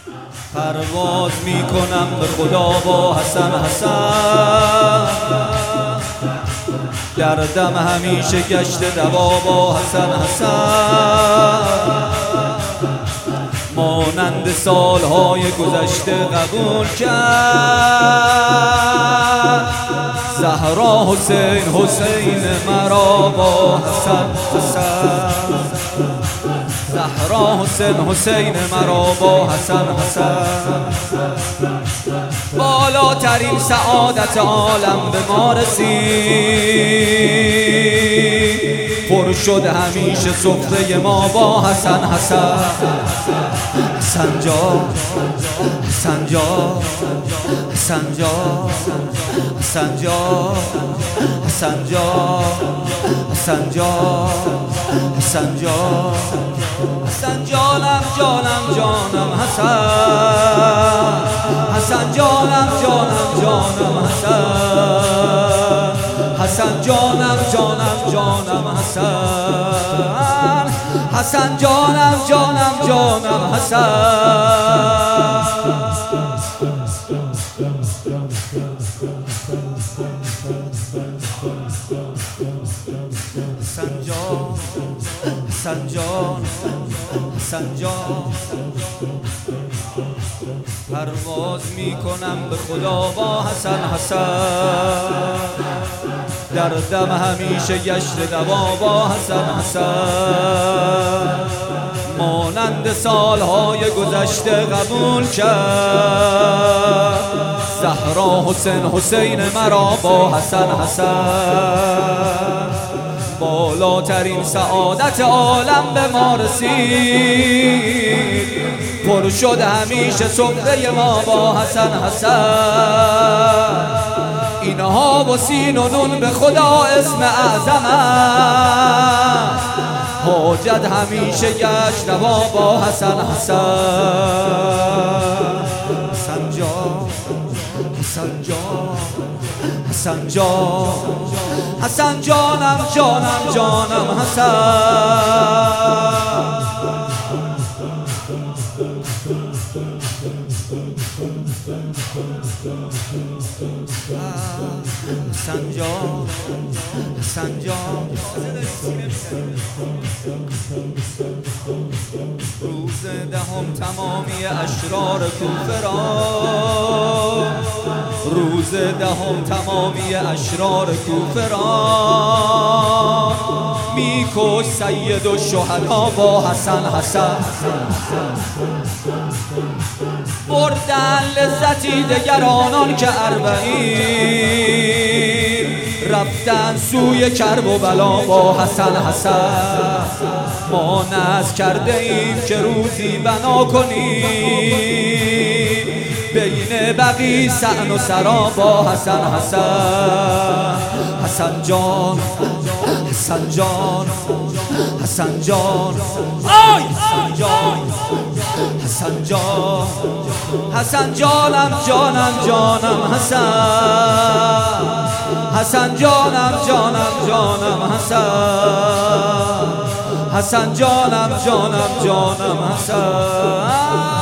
پرواز میکنم به خدا با حسن حسن، دردم همیشه گشته دوا با حسن حسن. مانند سالهای گذشته قبول کرد زهرا حسین حسین مرا با حسن حسن. زهرا حسین حسین مرا با حسن حسن. بالاترین سعادت عالم به ما رسید، پر شد همیشه سفره ما با حسن حسن. حسن جان حسن جان حسن جان حسن جان حسن جان حسن جان حسن جان حسن جانم جانم جانم حسن. حسن جانم جانم جانم حسن. حسن جانم جانم جانم حسن. حسن جانم جانم جانم حسن. حسن جان حسن جان حسن جان. پرواز میکنم به خدا با حسن حسن، دردم همیشه گشت دوا با حسن حسن. مانند سالهای گذشته قبول کرد زهرا حسین حسین مرا با حسن حسن. بالاترین سعادت عالم به ما رسید، پر شد همیشه سفره ما با حسن حسن. اینها و سین و نون به خدا اسم اعظمم، حاجت همیشه گشت روا با حسن حسن. حسن جان حسن جان حسن جان حسن جانم جانم جانم حسن. حسن جان حسن جان. روز دهم تمامی اشرار کوفه را، روز دهم تمامی اشرار کوفه را میکش سید الشهدا با حسن حسن. بردن لذتی دگر آنان که اربعین، رفتن سوی کرب و بلا با حسن حسن. ما نذر کرده ایم که روزی بنا کنیم بین بقی سعن و سرا با حسن حسن. حسن جان حسن جان حسن جان آی حسن جان حسن جان حسن جانم جانم جانم حسن. حسن جانم جانم جانم حسن. حسن جانم جانم جانم حسن.